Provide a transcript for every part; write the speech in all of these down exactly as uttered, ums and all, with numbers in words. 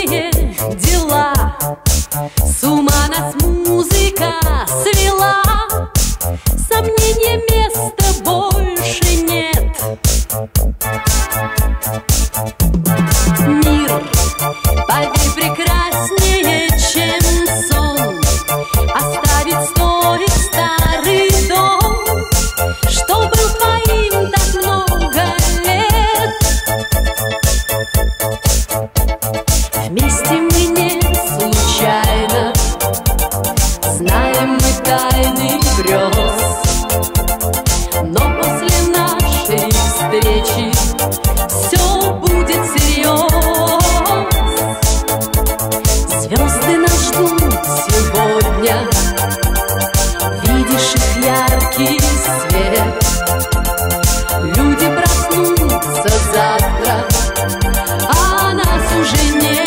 прекрасные дела. С ума нас музыка свела, сомнения места больше нет. Мир, поверь, прекраснее, чем сон. Оставить стоит старый дом, что был твоим так много лет. Вместе мы не случайно, знаем мы тайны грез, но после нашей встречи все будет всерьез. Звезды нас ждут сегодня, видишь их яркий свет. Люди проснутся завтра, а нас уже нет.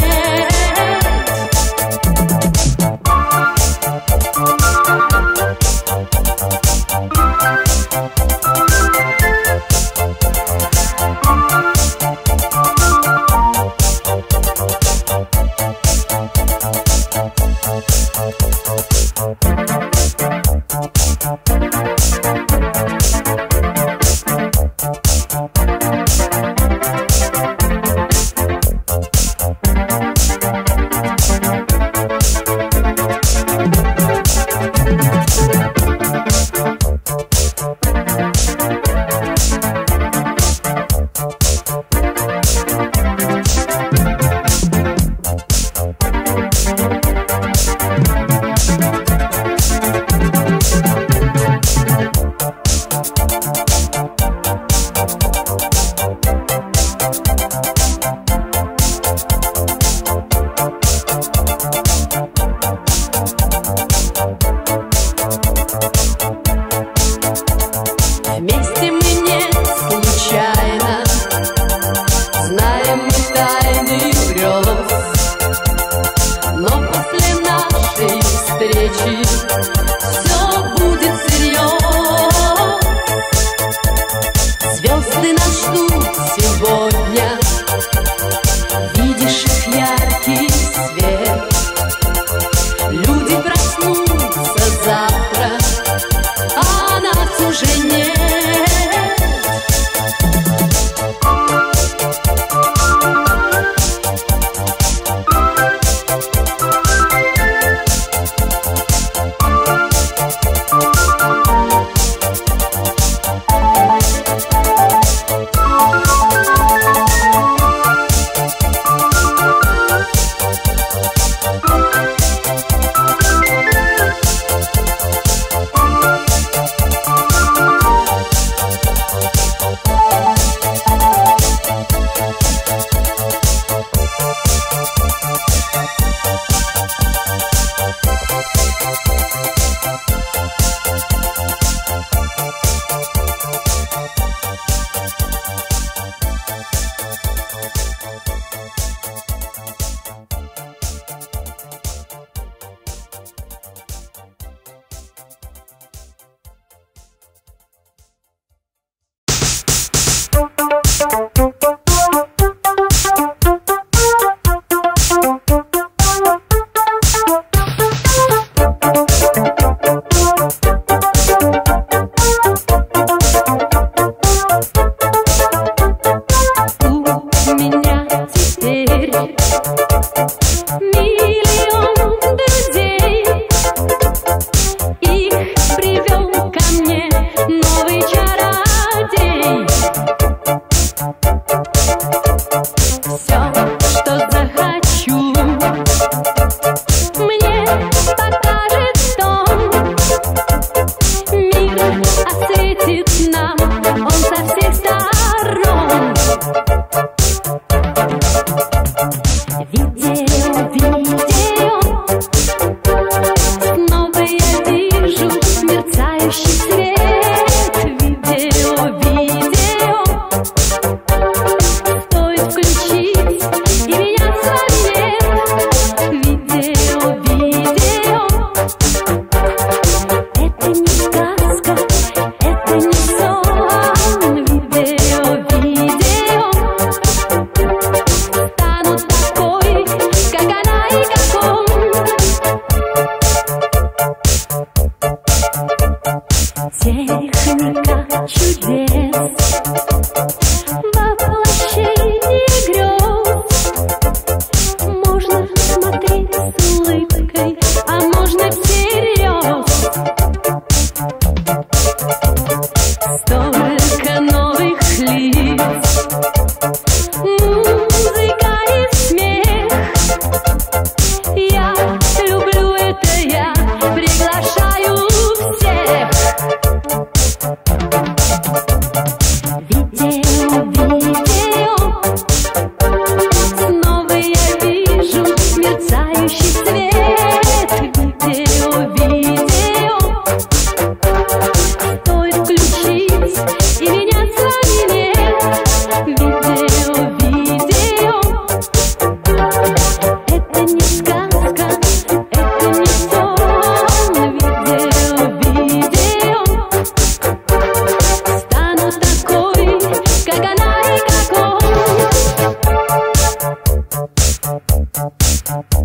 Вместе мы не случайно, знаем мы тайны грез,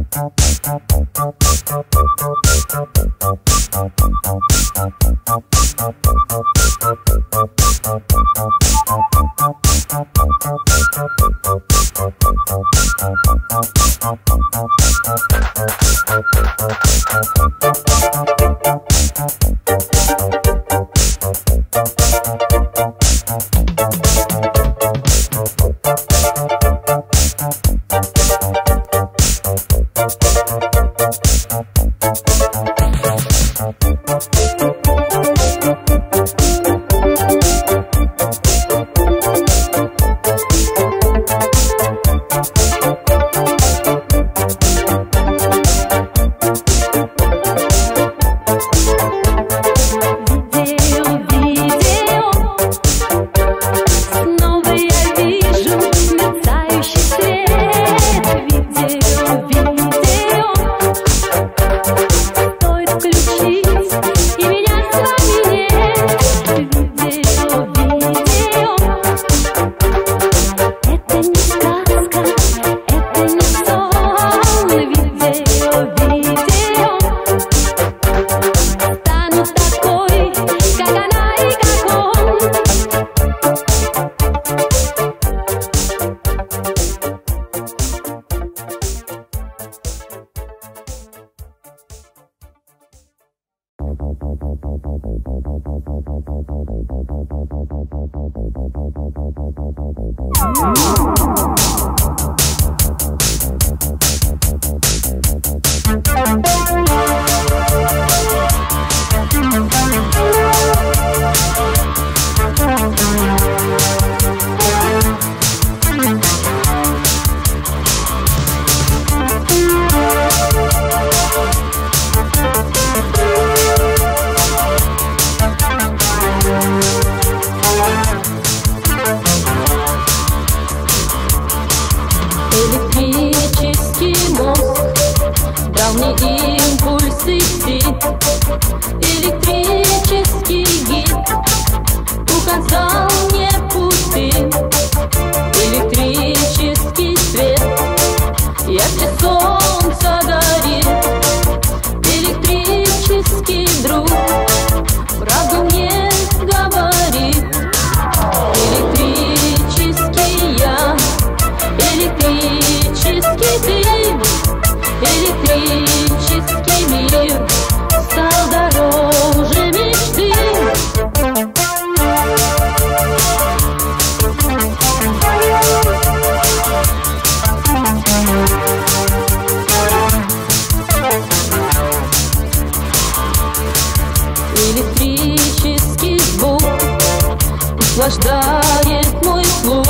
Наслаждает мой слух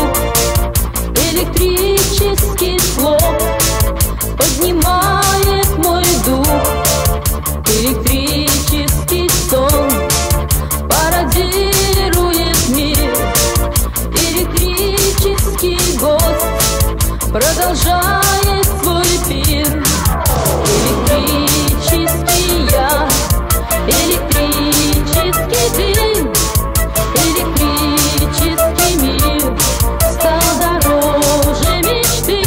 электрический слог, поднимает мой дух. Электрический сон пародирует мир. Электрический гость продолжает свой пир. Электрический я, электрический ты. Электрический мир стал дороже мечты.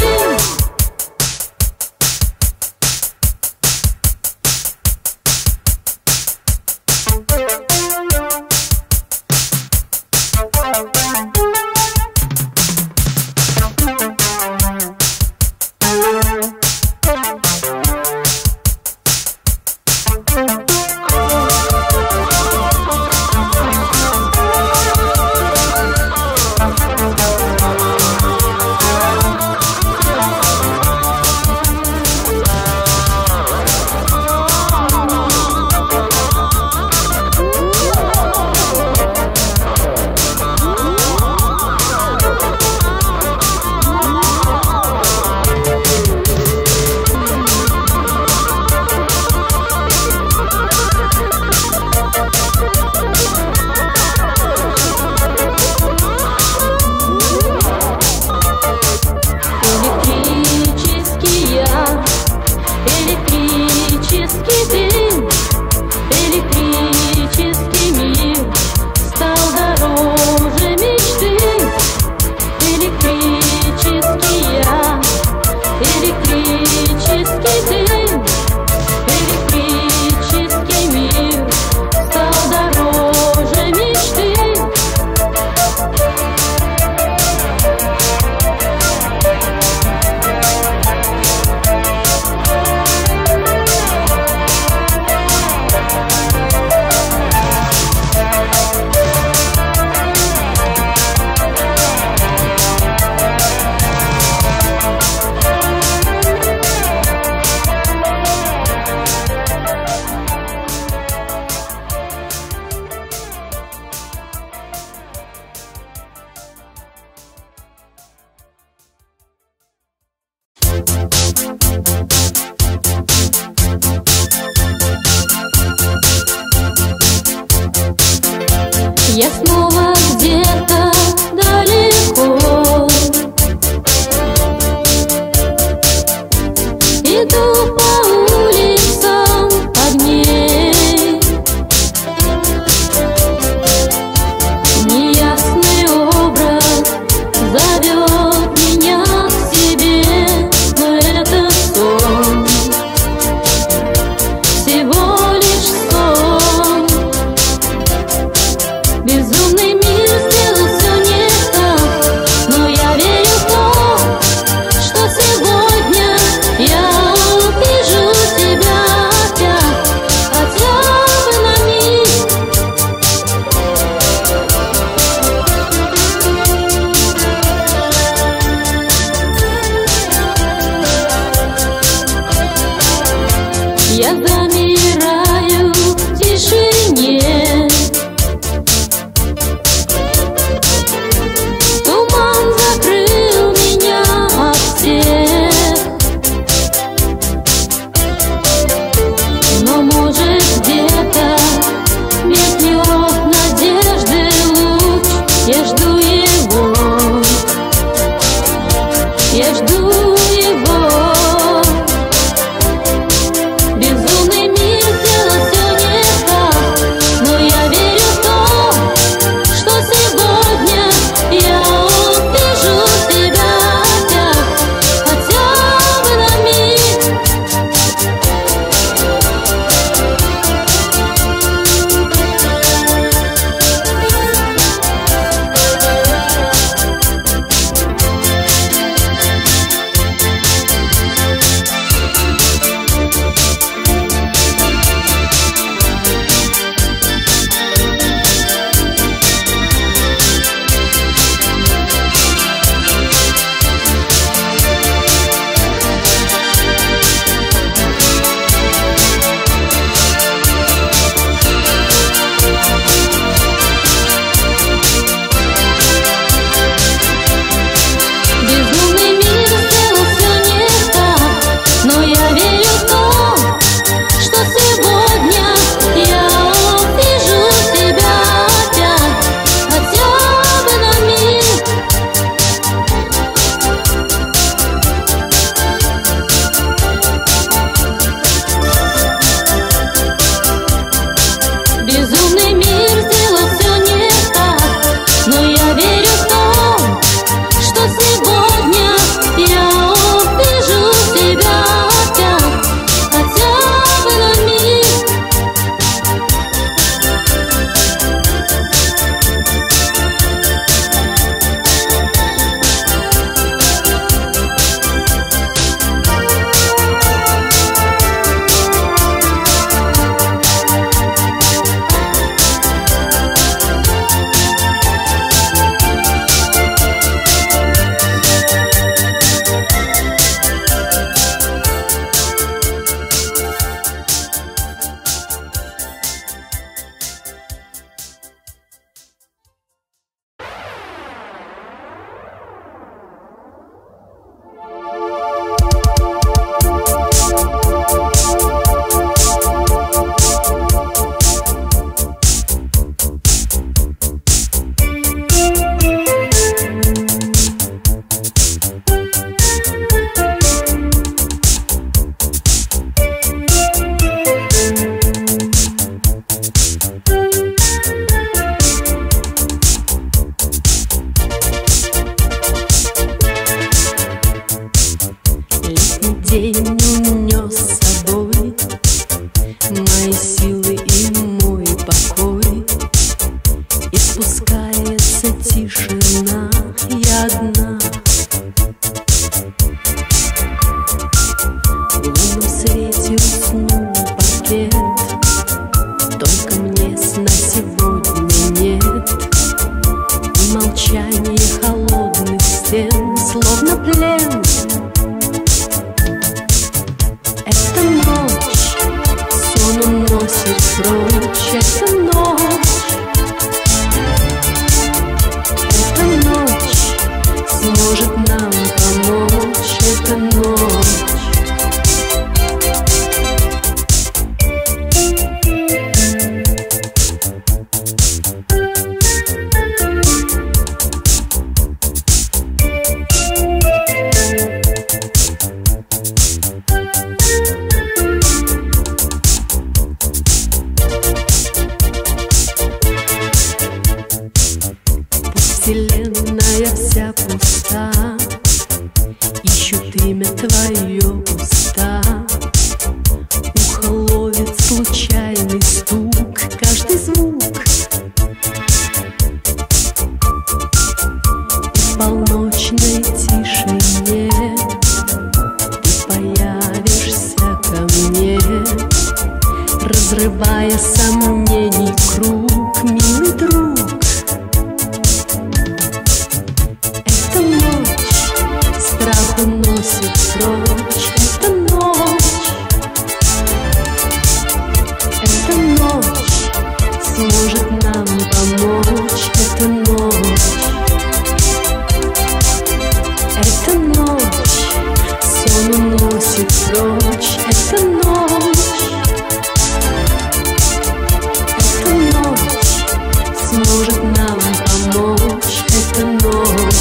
Я снова где-то далеко иду по улицам огней. Неясный образ зовет меня к себе, но это сон, всего лишь сон. Безумный мир сделал все не так, но я верю в то, что сегодня я увижу тебя опять, хотя бы на миг. Я замираю в тишине. Туман закрыл меня от всех, но может где-то мелькнет надежды луч. Я жду его, я жду его. Безумный мир сделал все не так, но я верю в то, что сегодня я увижу тебя опять, хотя бы на миг. Безумный мир сделал все не так, но я верю в то, что сегодня я увижу тебя опять, хотя бы на миг. Безумный мир сделал все не так, но я верю в то, что сегодня я увижу тебя опять, хотя бы на миг. День унес с собой мои силы и мой покой, и спускается тишина, я одна. В лунном свете уснул паркет, только мне сна сегодня нет. И молчание холодных стен, словно плен. Это ночь, сон уносит прочь. Это ночь, эта ночь сможет нам помочь. Это ночь. случайный стук, каждый звук. В полночной тишине ты появишься ко мне, разрывая сомнений круг, милый друг. Эта ночь страх уносит прочь, эта ночь, эта ночь сможет нам помочь, эта ночь, эта ночь сон уносит прочь, эта ночь. Сможет нам помочь эта ночь.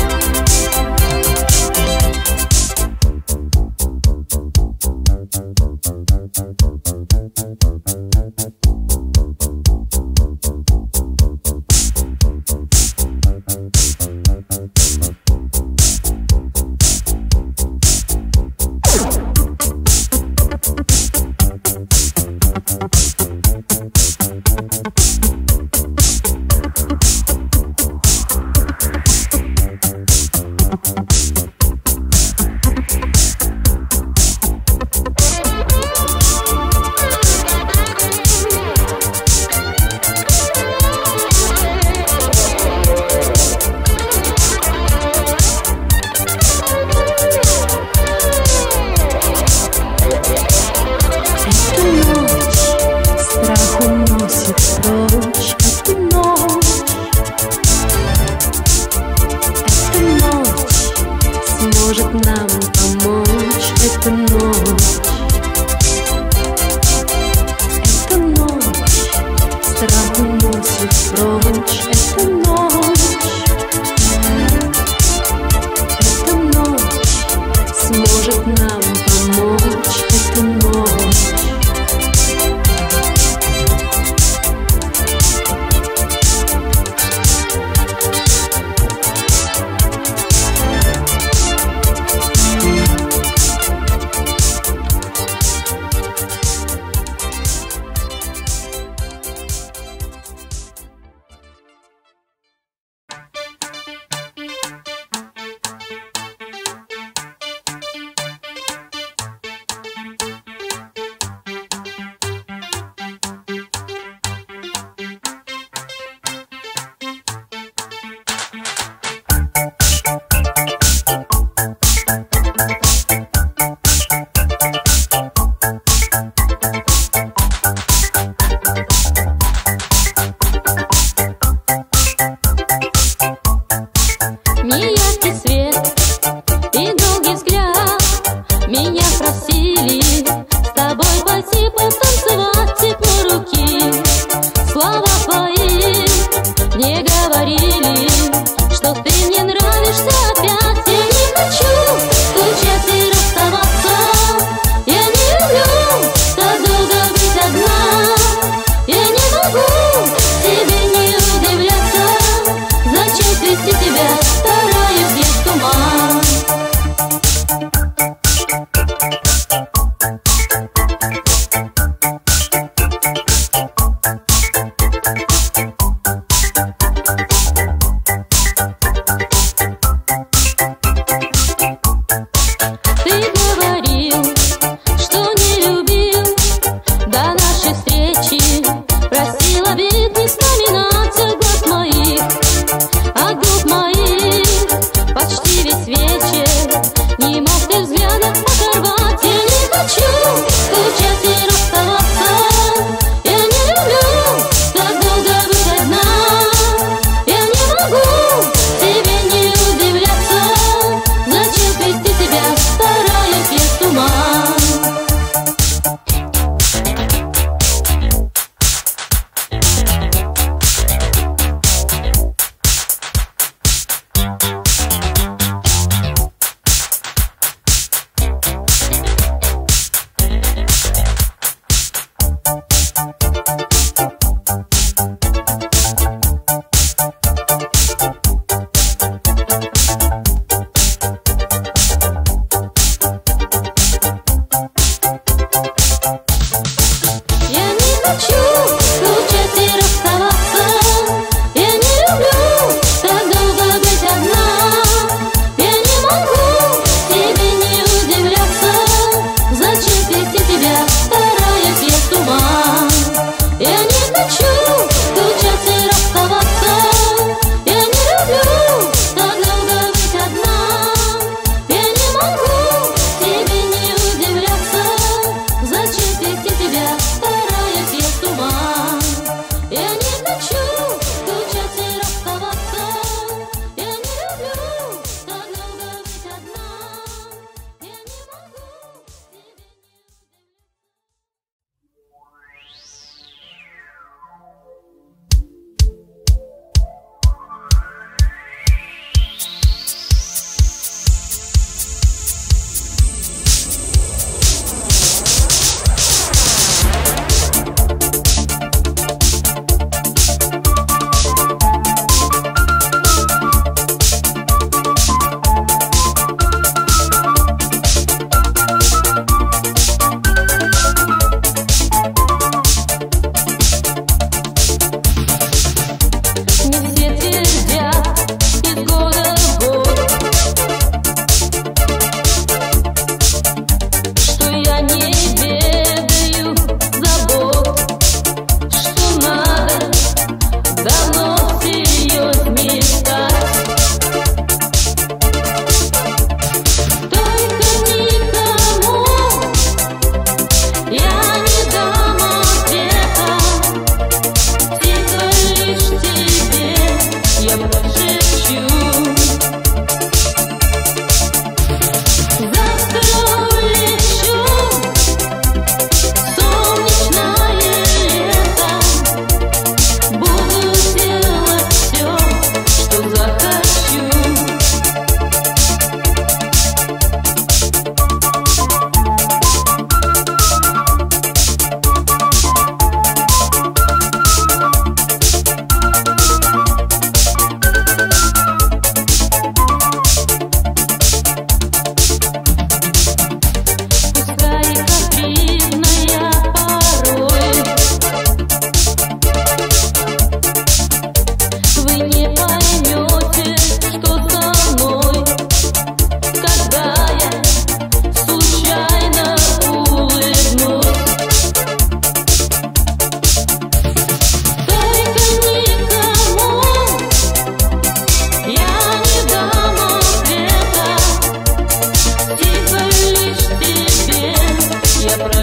Сможет нам помочь эта ночь. Эта ночь страх уносит прочь, эта ночь. Эта ночь сможет нам помочь, эта ночь. Неяркий свет и долгий взгляд меня просили с тобой пойти потанцевать, тепло руки. Слова твои мне говорили, что ты мне нравишься опять. Я не хочу скучать и расставаться, я не люблю так долго быть одна. Я не могу тебе не удивляться, зачем свести тебя, стараюсь без туман. Ты говорил, что не любил до нашей встречи, просил обид не вспоминать от глаз моих, от губ моих почти весь вечер. Не мог ты взглядом оторвать. Я не хочу скучать и расставаться, я не люблю так долго быть одна. Я не могу тебе не удивляться, зачем свести тебя, стараюсь без туман.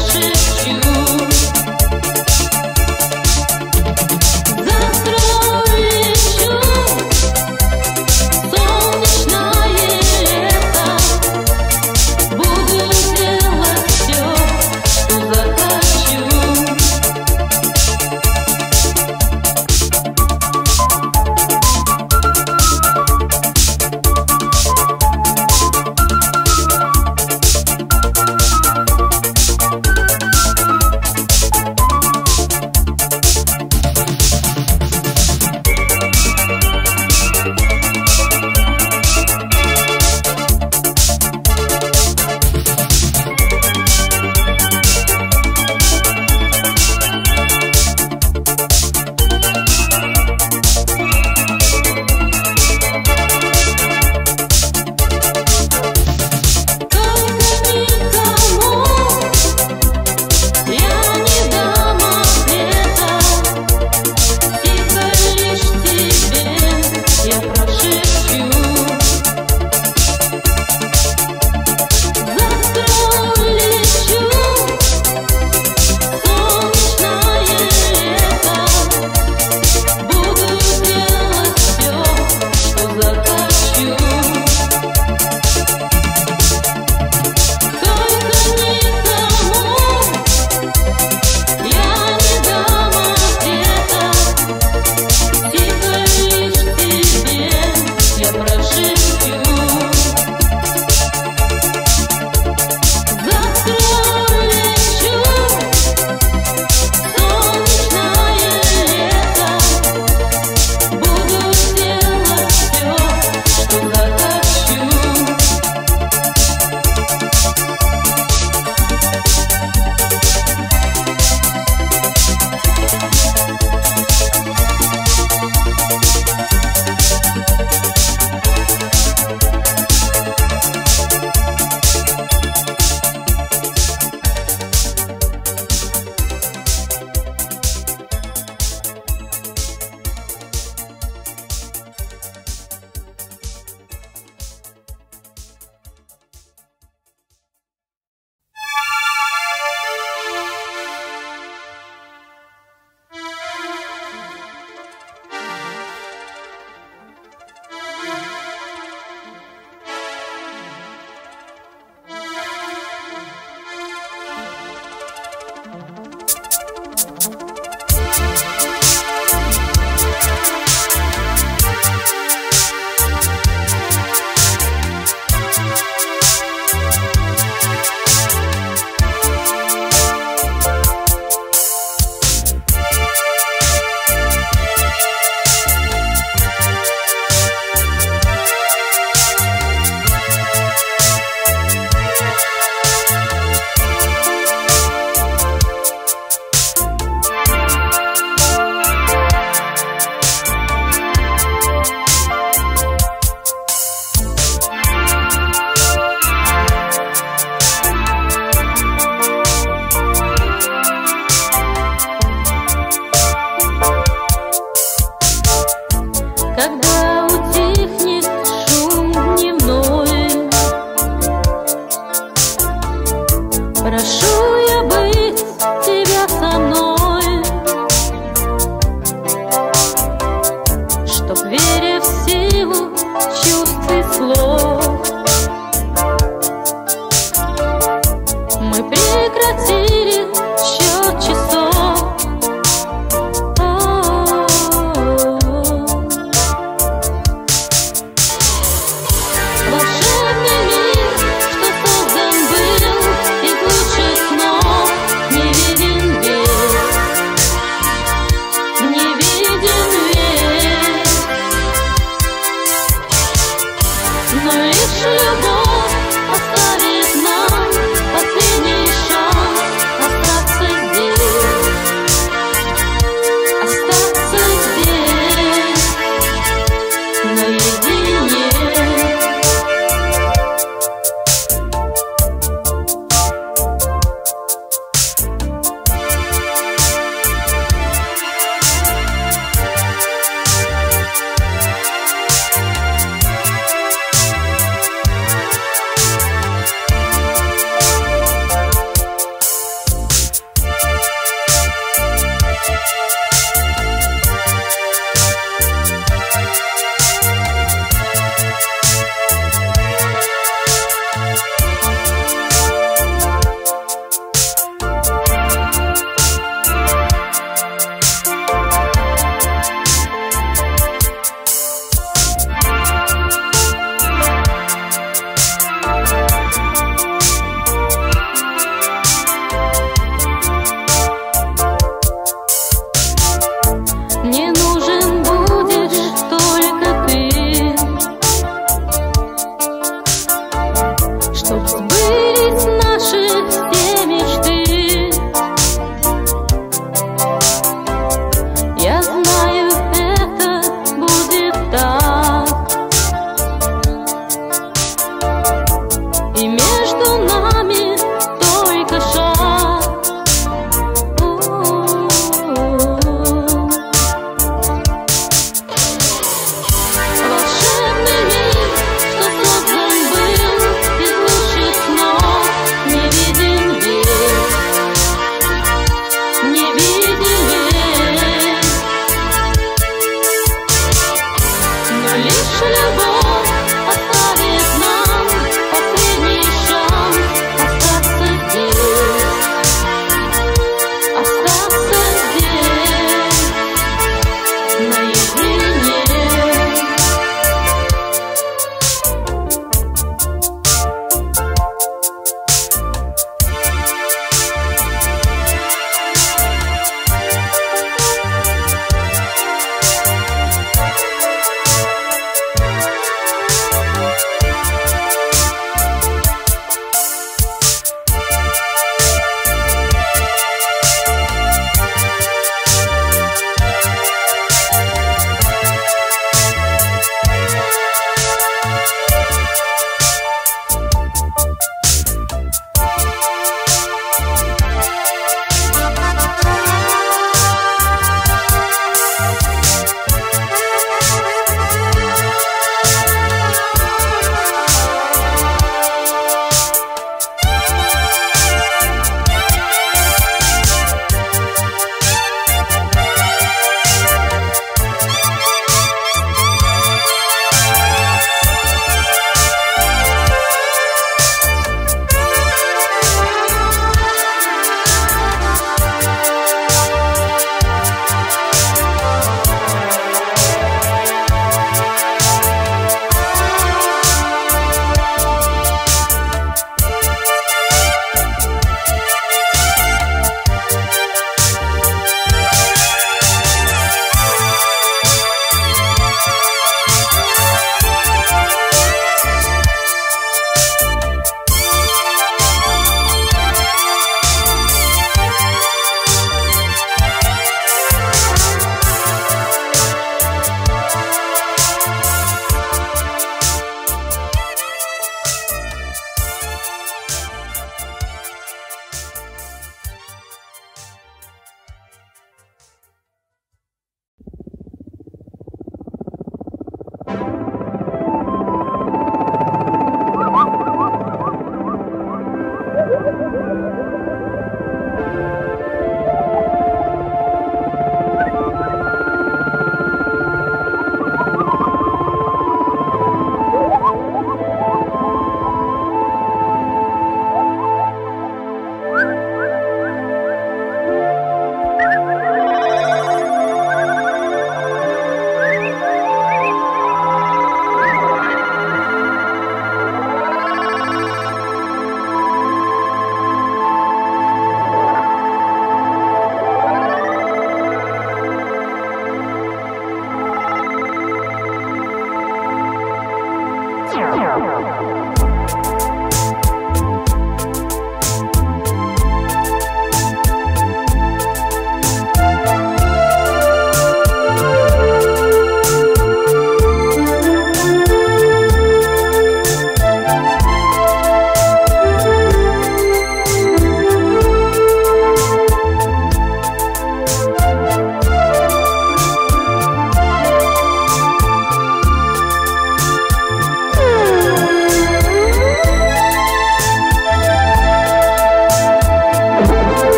Прошу я быть